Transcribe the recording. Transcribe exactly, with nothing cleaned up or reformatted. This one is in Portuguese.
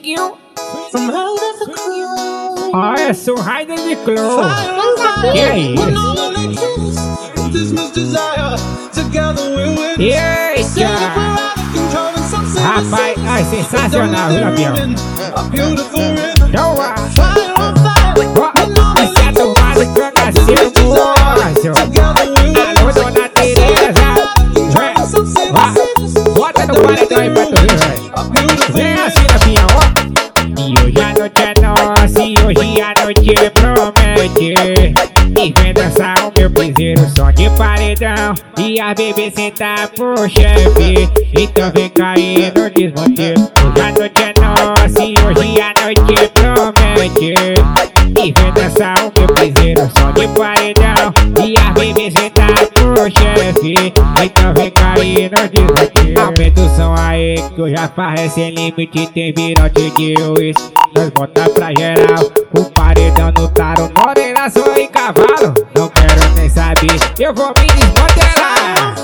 you from Ah, eu sou o Raider de Clô. E aí? Eita! Rapaz, ai, sensacional, viu, avião? Boa! Você é do Vale Cangaceiro, moço! Alô, dona Tereza! Bota no paredão aí pra tu ver, velho! Vem assim, avião, ó! E hoje a noite é nossa, e hoje a noite promete. E vem dançar o meu piseiro, som de paredão. E a bebê senta pro chefe. Então vem cair no desmonte. Hoje a noite é nossa, e hoje a noite promete. E vem dançar o meu piseiro, som de paredão. E a bebê senta pro chefe. Então vem cair no desmonte. Aumenta o som aí, que hoje a farra é sem limite. Tem virote de uísque, nós bota pra geral. O paredão no taro, moderação e cavalo. Não quero nem saber, eu vou me desmantelar.